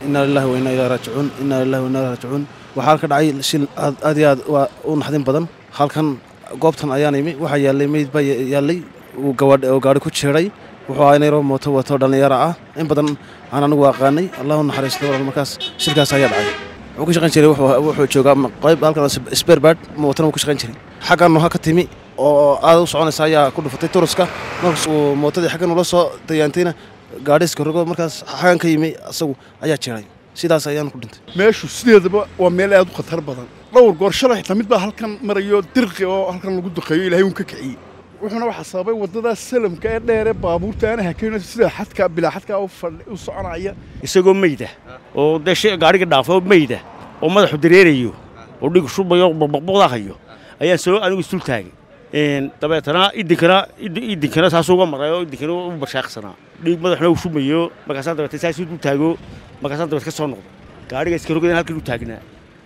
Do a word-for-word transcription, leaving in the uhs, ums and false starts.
inna lillahi wa inna ilayhi raaji'uun inna lillahi wa inna ilayhi raaji'uun waxa ka dhacay shil aad iyo aad u naxdin badan halkan goobtan ayaan imi waxa yaalay meyd ba yaalay uu gaari ku jiray wuxuu aanay roo mooto wato dhalinyaro ah in badan aan anigu aqaanay Allahu naxariisto markaas shilkaas ayaa dhacay wuxuu ku shaqayn jiray wuxuu joogaa qayb halkan spare part mootada ku shaqayn jiray xagan waxa ka timi oo aad u soconaysa ayaa ku dhufatay turuska markaas uu mootadii xagan ula soo dayaantayna gaadhiska rogo markaas xagan ka yimi asagu ayaa jiray sidaas ayaan ku dhintay meeshu sideedaba waa meel aad u khatar badan dhowr goor shalay xitaa mid baa halkan marayo dirqi oo halkan lagu duqeeyo ilaahay uu ka kiciyay wuxuuna waxa sababay wadada salamka ee dheer ee baabuurta aan hakeeno sida xadka bilaa xadka u soconaya isagoo meeyda oo dashay gaariga dhaafo meeyda oo madaxu dareerayo oo dhig shubayo baqbaqda hayo ayaa soo anigu istul taagay een dabeetana idinkana idinkana saas uga maray oo idinkana u bashaaqsana dhig madaxna uu shubayo markaas dabeetana saas u taago markaas dabeetana ka soo noqdo gaariga iska rogay halkii uu taagnaa